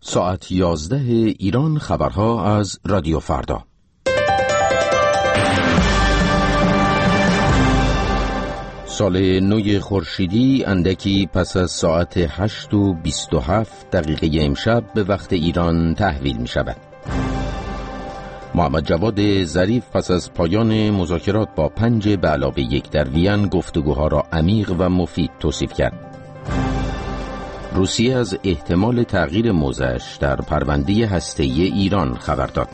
ساعت 11 ایران، خبرها از رادیو فردا. سال نو خورشیدی اندکی پس از ساعت 8:27 امشب به وقت ایران تحویل می شود. محمد جواد ظریف پس از پایان مذاکرات با 5+1 در وین گفتگوها را عمیق و مفید توصیف کرد. روسیه از احتمال تغییر موضعش در پرونده هسته‌ای ایران خبر داد.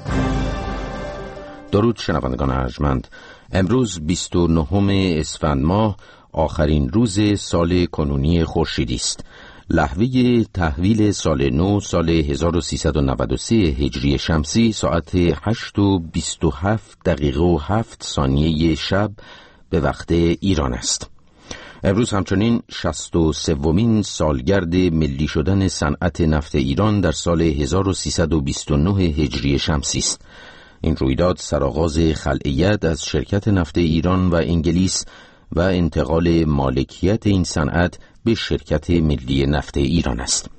درود شنوندگان ارجمند، امروز 29 اسفند ماه آخرین روز سال کنونی خورشیدی است. لحظه تحویل سال نو سال 1393 هجری شمسی ساعت 8:27 شب به وقت ایران است. امروز همچنین 63مین سالگرد ملی شدن صنعت نفت ایران در سال 1329 هجری شمسی است. این رویداد سرآغاز خلع ید از شرکت نفت ایران و انگلیس و انتقال مالکیت این صنعت به شرکت ملی نفت ایران است.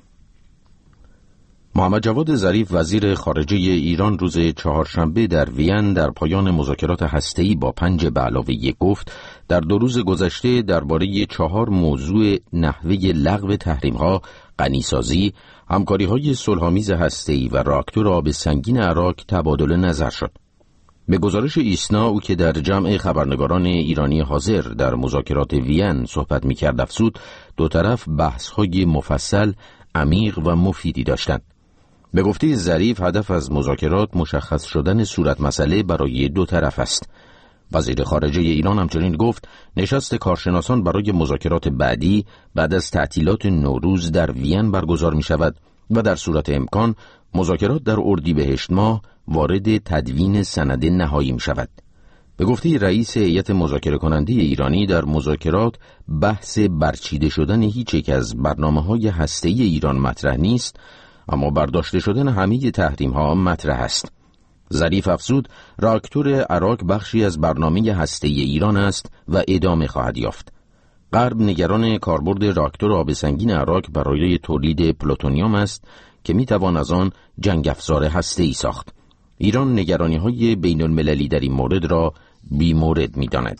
محمد جواد ظریف وزیر خارجه ایران روز چهارشنبه در وین در پایان مذاکرات هسته‌ای با 5+1 گفت در 2 روز گذشته درباره 4 موضوع نحوه لغو تحریم‌ها، غنیسازی، همکاری‌های صلح‌آمیز هسته‌ای و راکتور آب سنگین عراق تبادل نظر شد. به گزارش ایسنا، او که در جمع خبرنگاران ایرانی حاضر در مذاکرات وین صحبت می‌کرد افزود دو طرف بحث‌های مفصل، عمیق و مفیدی داشتند. به گفته ظریف هدف از مذاکرات مشخص شدن صورت مسئله برای دو طرف است. وزیر خارجه ایران همچنین گفت نشست کارشناسان برای مذاکرات بعدی بعد از تعطیلات نوروز در وین برگزار می شود و در صورت امکان مذاکرات در اردیبهشت ماه وارد تدوین سند نهایی می شود. به گفته رئیس هیئت مذاکره کننده ایرانی در مذاکرات بحث برچیده شدن هیچ یک از برنامه‌های هسته‌ای ایران مطرح نیست، اما برداشته شدن همه تحریم‌ها مطرح است. ظریف افزود راکتور عراق بخشی از برنامه هسته‌ای ایران است و ادامه خواهد یافت. غرب نگران کاربرد راکتور آب سنگین عراق برای تولید پلوتونیوم است که میتوان از آن جنگ افزار هسته‌ای ساخت. ایران نگرانی‌های بین‌المللی در این مورد را بی‌مورد می‌داند.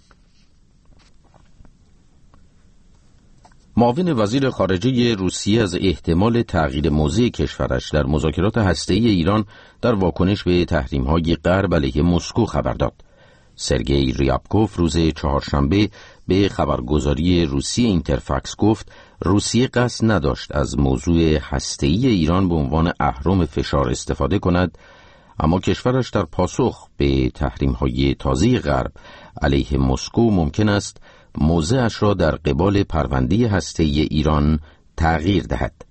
معاون وزیر خارجه روسیه از احتمال تغییر موضع کشورش در مذاکرات هسته‌ای ایران در واکنش به تحریم‌های غرب علیه مسکو خبر داد. سرگئی ریابکوف روز چهارشنبه به خبرگزاری روسیه اینترفاکس گفت روسیه قصد نداشت از موضوع هسته‌ای ایران به عنوان اهرم فشار استفاده کند، اما کشورش در پاسخ به تحریم‌های تازه غرب علیه مسکو ممکن است موضعش را در قبال پرونده هسته‌ای ایران تغییر دهد.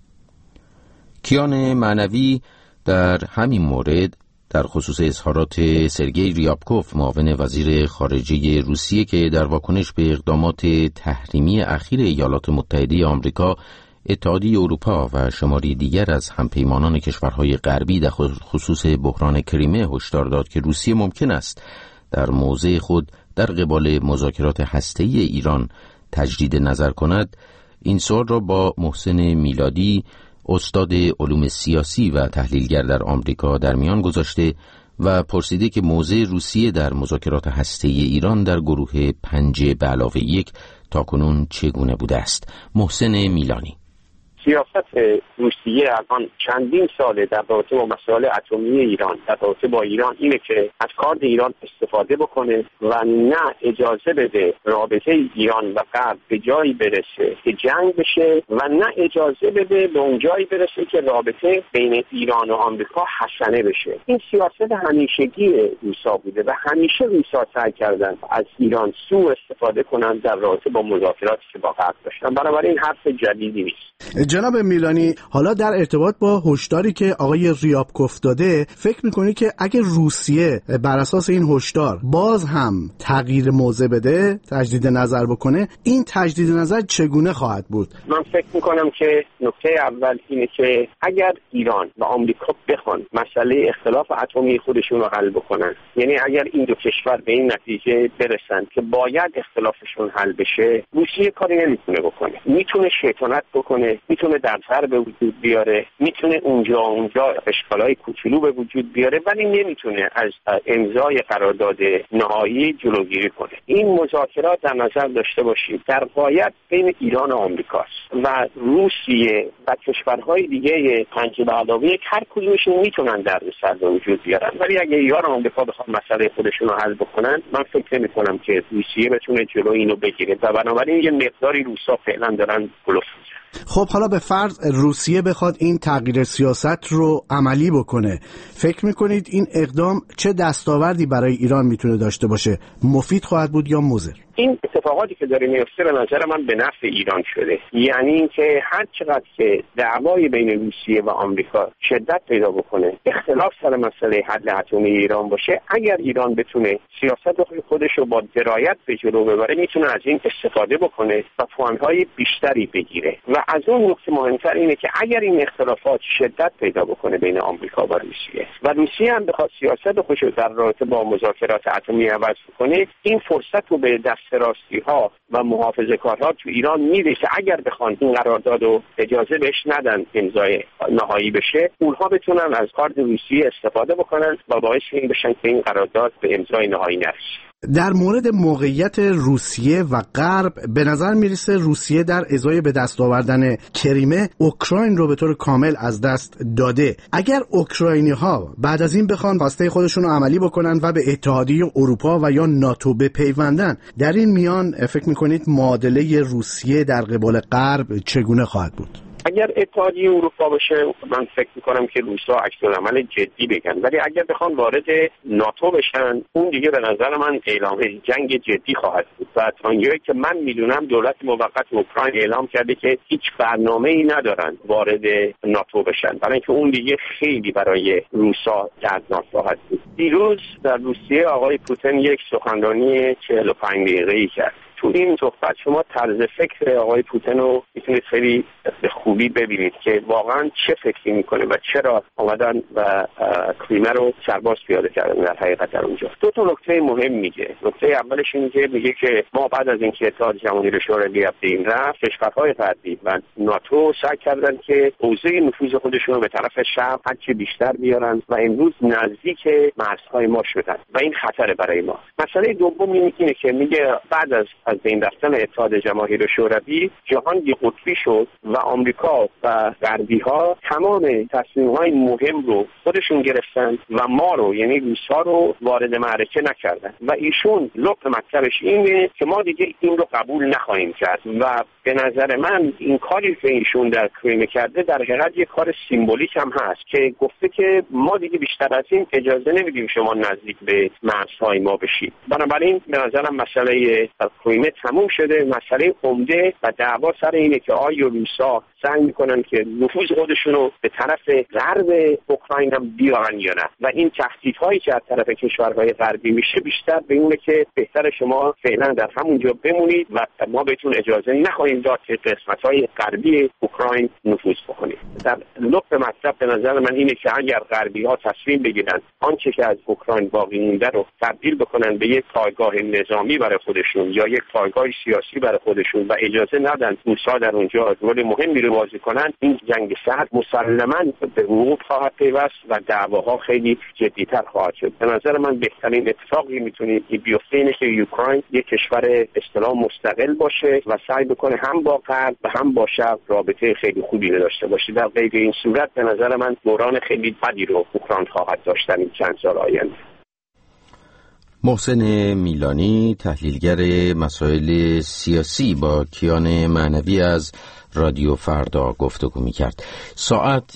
کیان معنوی در همین مورد در خصوص اظهارات سرگئی ریابکوف معاون وزیر خارجه روسیه که در واکنش به اقدامات تحریمی اخیر ایالات متحده آمریکا، اتحادیه اروپا و شماری دیگر از همپیمانان کشورهای غربی در خصوص بحران کریمه هشدار داد که روسیه ممکن است در موضع خود در قبال مذاکرات هسته‌ای ایران تجدید نظر کند، این سوال را با محسن میلادی، استاد علوم سیاسی و تحلیلگر در آمریکا در میان گذاشته و پرسیده که موضع روسیه در مذاکرات هسته‌ای ایران در گروه 5+1 تاکنون چگونه بوده است. محسن میلانی: سیاست روسیه الان چندین ساله در رابطه با مسائل اتمی ایران، در رابطه با ایران، اینه که از کارت ایران استفاده بکنه و نه اجازه بده رابطه ایران و غرب به جایی برسه که جنگ بشه و نه اجازه بده به اون جایی برسه که رابطه بین ایران و آمریکا حسنه بشه. این سیاست همیشگی روسا بوده و همیشه روسا سعی کردن از ایران سوء استفاده کنن در رابطه با مذاکراتی که با غرب داشتن. بنابراین حرف جدیدی نیست. جناب میلانی، حالا در ارتباط با هشداری که آقای ریابکوف داده، فکر میکنی که اگه روسیه بر اساس این هشدار باز هم تغییر موضع بده، تجدید نظر بکنه، این تجدید نظر چگونه خواهد بود؟ من فکر میکنم که نکته اول اینه که اگر ایران و آمریکا بخوان مسئله اختلاف اتمی خودشون رو حل بکنن، یعنی اگر این دو کشور به این نتیجه برسن که باید اختلافشون حل بشه، روسیه کاری نمیتونه بکنه. میتونه شیطنت بکنه، میتونه در سر به وجود بیاره، میتونه اونجا اشکالای کوچولو به وجود بیاره، ولی نمیتونه از امضای قرارداد نهایی جلوگیری کنه. این مذاکرات در نظر داشته باشید در غایت بین ایران و آمریکاست و روسیه و کشورهای دیگه 5+1 هر کدومشون میتونن دردسر به وجود بیارن، ولی اگه ایران و آمریکا بخوام مسئله خودشون رو حل بکنن، من فکر نمی‌کنم که روسیه بتونه جلو اینو بگیره و بنابراین یه مقداری روسا فعلا دارن بلوف میزنن. خب حالا به فرض روسیه بخواد این تغییر سیاست رو عملی بکنه، فکر میکنید این اقدام چه دستاوردی برای ایران میتونه داشته باشه؟ مفید خواهد بود یا مضر؟ این اتفاقاتی که داره میفته به نظر من به نفع ایران شده، یعنی اینکه هر چقدر که دعوای بین روسیه و آمریکا شدت پیدا بکنه، اختلاف سر مسئله حل اتمی ایران باشه، اگر ایران بتونه سیاست خودش رو با درایت به جلو ببره، میتونه از این استفاده بکنه و پوانهای بیشتری بگیره. و از اون نکته مهمتر اینه که اگر این اختلافات شدت پیدا بکنه بین آمریکا و روسیه هم بخواد سیاست خودش رو در رابطه با مذاکرات اتمی عوض کنه، این فرصت رو به دست راستی ها و محافظه‌کارها تو ایران میده که اگر بخوان این قرارداد رو اجازه بهش ندن امضای نهایی بشه، اونها بتونن از کارت روسیه استفاده بکنن و باعث این بشن که این قرارداد به امضای نهایی نرسه. در مورد موقعیت روسیه و غرب به نظر میرسه روسیه در ازای به دست آوردن کریمه اوکراین رو به طور کامل از دست داده. اگر اوکراینی ها بعد از این بخوان خواسته خودشون رو عملی بکنن و به اتحادیه اروپا و یا ناتو بپیوندن، در این میان فکر میکنید معادله روسیه در قبال غرب چگونه خواهد بود؟ اگر اتحادیه اروپا باشه، من فکر میکنم که روسا عکس‌العمل جدی بگن، ولی اگر بخوان وارد ناتو بشن، اون دیگه به نظر من اعلام جنگ جدی خواهد بود. و تا اینجایی که من میدونم دولت موقت اوکراین اعلام کرده که هیچ برنامه‌ای ندارن وارد ناتو بشن، برای اینکه اون دیگه خیلی برای روسا دردناک خواهد بود. دیروز در روسیه آقای پوتین یک سخنرانی 45 دقیقه‌ای کرد. تو این صحبت شما طرز فکر آقای پوتین رو میتونید خیلی به خوبی ببینید که واقعا چه فکری میکنه و چرا آمدن و کریمه رو سرباز پیاده کردن در حقیقت در اونجا. دو تا نکته مهم میگه. نکته اولش اینه که میگه که ما بعد از اینکه اتحاد جماهیر شوروی از بین رفت، کشورهای غربی و ناتو سعی کردن که حوزه نفوذ خودشون رو به طرف شرق هرچه بیشتر بیارن و امروز نزدیک مرزهای ما شدن و این خطر برای ما. مسئله دوم اینه که میگه بعد از بین رفتن اتحاد جماهیر شوروی جهان یک قطبی شد و آمریکا و غربی‌ها تمام تصمیم‌های مهم رو خودشون گرفتن و ما رو، یعنی روس‌ها رو، وارد معرکه نکردن و ایشون لب مطلبش اینه که ما دیگه این رو قبول نخواهیم کرد و به نظر من این کاری که ایشون در کریمه کرده در حقیقت یک کار سیمبولیک هم هست که گفته که ما دیگه بیشتر از این اجازه نمیدیم شما نزدیک به مرزهای ما بشید. بنابراین به نظرم مسئله کریمه تموم شده. مسئله عمده و دعوا سر اینه که آیا روسا سعی میکنن که نفوذ خودشون رو به طرف غرب اوکراین هم بیارن یا نه، و این تهدیدهایی که از طرف کشورهای غربی میشه بیشتر به اینه که بهتر شما فعلا در همونجا بمونید و ما بهتون اجازه نخواهیم داد که قسمت‌های غربی اوکراین نفوذ بکنید. در لب مطلب به نظر من اینه که اگر غربی‌ها تصمیم بگیرن آنچه که از اوکراین باقی مونده رو تبدیل بکنن به یک پایگاه نظامی برای خودشون یا یک پایگاه سیاسی برای خودشون و اجازه ندن روسا در اونجا رول مهمی رو بازی کنن، این جنگ سرد مسلماً به وقوع خواهد پیوست و دعواها خیلی جدی‌تر خواهد شد. به نظر من بهترین اتفاقی میتونه بیفته اینه که اوکراین یک کشور اصطلاحاً مستقل باشه و سعی بکنه هم با غرب و هم با شرق رابطه خیلی خوبی داشته باشه. در غیر این صورت به نظر من دوران خیلی بدی رو اوکراین خواهد داشت در این چند سال آینده. محسن میلانی، تحلیلگر مسائل سیاسی، با کیان معنوی از رادیو فردا گفتگو می‌کرد. ساعت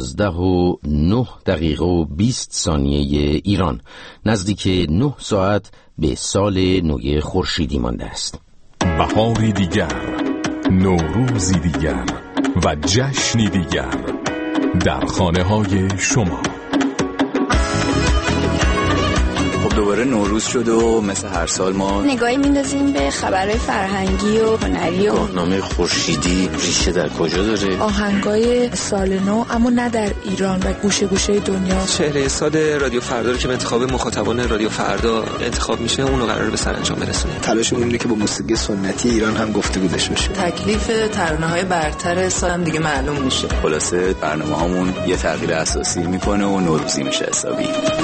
11:09:20 ایران، نزدیک 9 ساعت به سال نو خورشیدی مانده است. بهاری دیگر، نوروزی دیگر و جشنی دیگر در خانه‌های شما. خب دوباره نوروز شد و مثل هر سال ما نگاهی میندازیم به خبرهای فرهنگی و هنری و گاهنامه خورشیدی ریشه در کجا داره، آهنگای سال نو اما نه در ایران و گوشه گوشه دنیا. چهره سال رادیو فردا رو که انتخاب مخاطبان رادیو فردا انتخاب میشه اونو قراره به سرانجام برسونه. تلاشمون اینه که با موسیقی سنتی ایران هم گفتگو داشته باشیم. تکلیف ترانه‌های برتر سال هم دیگه معلوم میشه. خلاصه برنامه‌هامون یه تغییر اساسی میکنه و نوروزی میشه حسابی.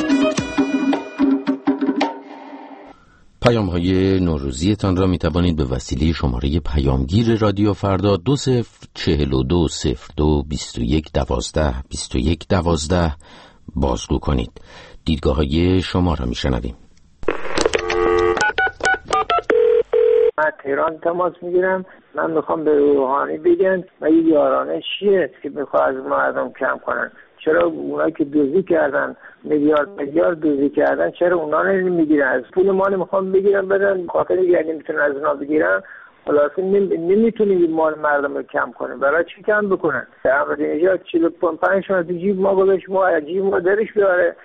پیام‌های نوروزیتان را می‌توانید به وسیله شماره پیامگیر رادیو فردا 2042022112 بازگو کنید. دیدگاه‌های شما را می‌شنویم. من تهران تماس میگیرم. من میخوام به روحانی بگن و یه یارانه چیه که میخواد از مردم کم کنن. چرا اونایی که دزدی کردن میلیارد دزدی کردن چرا اونا نمیگیرن؟ از پول ما نمیخوام بگیرن بدن، خاطر یعنی نمیتونن از اونا بگیرن. خلاصه نمیتونیم مال مردم رو کم کنیم. برای چی کم بکنن؟ احمدی‌نژاد 45 تو جیب ما گذاشت، ما عجیب ما درش بیاره.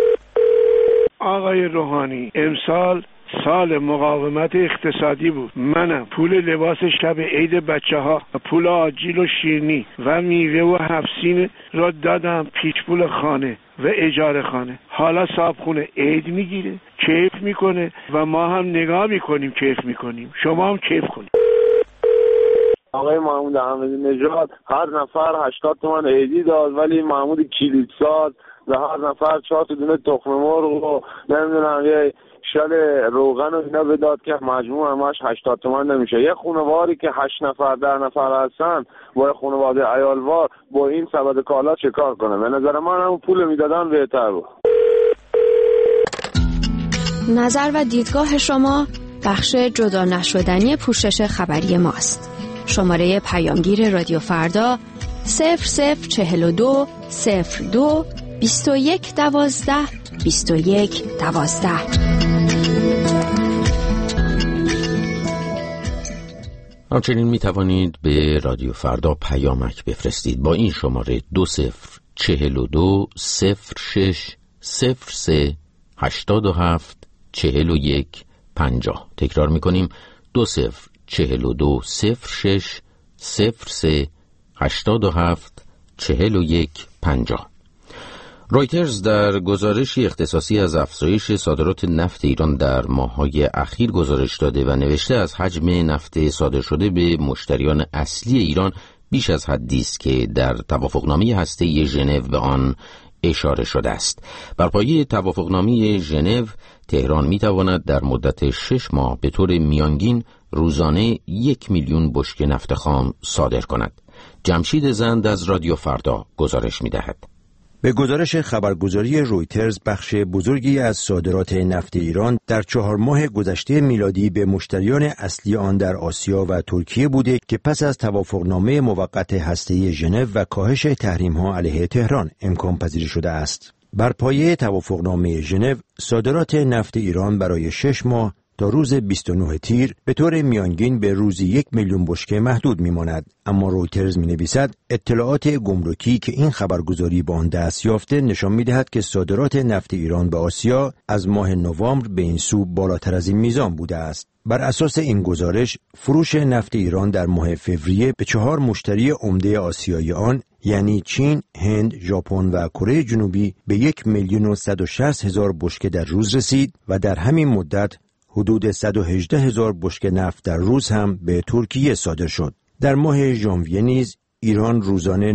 آقای روحانی امسال سال مقاومت اقتصادی بود. منم پول لباس شب عید بچه‌ها، پول آجیل و شیرینی و میوه و حفسین را دادم پیش پول خانه و اجاره خانه. حالا صاحبخونه عید میگیره، کیف میکنه و ما هم نگاه میکنیم کیف میکنیم. شما هم کیف کنید. آقای محمود احمدی‌نژاد هر نفر 80 تومن عیدی داد، ولی محمود کلیدساز و هر نفر 4 دونه تخم مرغ و نمیدونم یه شال روغن و اینا بداد که مجموع همش 80 تومن نمیشه. یه خانواری که 8 نفر 10 نفر هستن با خانواده عیالوار با این سبد کالا چه کار کنه؟ به نظر من همون پول میدادن بهتر بود. نظر و دیدگاه شما بخش جدا نشدنی پوشش خبری ماست. شماره پیامگیر رادیو فردا 0042 02 21 12 21 12. همچنین می توانید به رادیو فردا پیامک بفرستید با این شماره 2042 06 03 87 41 50. تکرار می کنیم 2042 06 03 87 41 50. رویترز در گزارشی اختصاصی از افزایش صادرات نفت ایران در ماه‌های اخیر گزارش داده و نوشته از حجم نفت صادر شده به مشتریان اصلی ایران بیش از حدی است که در توافقنامه هسته‌ای ژنو به آن اشاره شده است. بر پایه توافقنامه ژنو تهران می‌تواند در مدت 6 ماه به طور میانگین روزانه 1 میلیون بشکه نفت خام صادر کند. جمشید زند از رادیو فردا گزارش می‌دهد. به گزارش خبرگزاری رویترز بخش بزرگی از صادرات نفت ایران در 4 ماه گذشته میلادی به مشتریان اصلی آن در آسیا و ترکیه بوده که پس از توافقنامه موقت هسته‌ای ژنو و کاهش تحریم‌ها علیه تهران امکان پذیر شده است. بر پایه توافقنامه ژنو صادرات نفت ایران برای 6 ماه تا روز 29 تیر به طور میانگین به روزی 1 میلیون بشکه محدود میماند. اما رویترز مینویسد اطلاعات گمرکی که این خبرگزاری با آن دست یافته نشان میدهد که صادرات نفت ایران به آسیا از ماه نوامبر به این سو بالاتر از این میزان بوده است. بر اساس این گزارش فروش نفت ایران در ماه فوریه به 4 مشتری عمده آسیایی آن یعنی چین، هند، ژاپن و کره جنوبی به 1,160,000 بشکه در روز رسید و در همین مدت حدود 118,000 بشکه نفت در روز هم به ترکیه صادر شد. در ماه ژانویه نیز ایران روزانه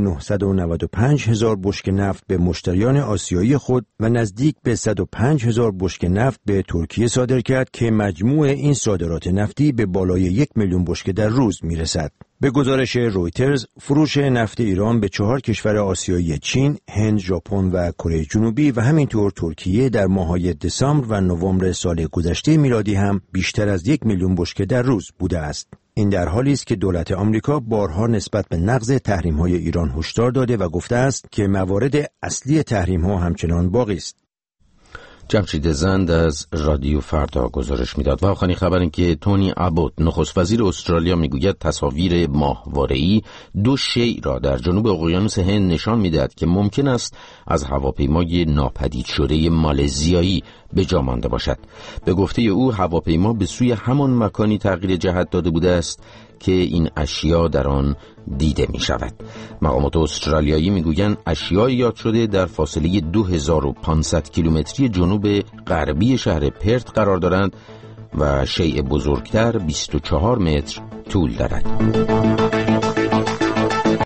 995,000 بشکه نفت به مشتریان آسیایی خود و نزدیک به 105,000 بشکه نفت به ترکیه صادر کرد که مجموع این صادرات نفتی به بالای 1 میلیون بشکه در روز میرسد. به گزارش رویترز فروش نفت ایران به 4 کشور آسیایی چین، هند، ژاپن و کره جنوبی و همینطور ترکیه در ماه‌های دسامبر و نوامبر سال گذشته میلادی هم بیشتر از 1 میلیون بشکه در روز بوده است. این در حالی است که دولت آمریکا بارها نسبت به نقض تحریم‌های ایران هشدار داده و گفته است که موارد اصلی تحریم‌ها همچنان باقی است. جمشید زند از رادیو فردا گزارش میداد. و آخرین خبر این که تونی ابوت نخست وزیر استرالیا میگوید تصاویر ماهواره‌ای 2 شیء را در جنوب اقیانوس هند نشان میدهد که ممکن است از هواپیمای ناپدید شده مالزیایی به جا مانده باشد. به گفته او هواپیما به سوی همان مکانی تغییر جهت داده بوده است که این اشیا در آن دیده می شود. مقامات استرالیایی می گویند اشیای یاد شده در فاصله 2500 کیلومتری جنوب غربی شهر پرت قرار دارند و شیء بزرگتر 24 متر طول دارد.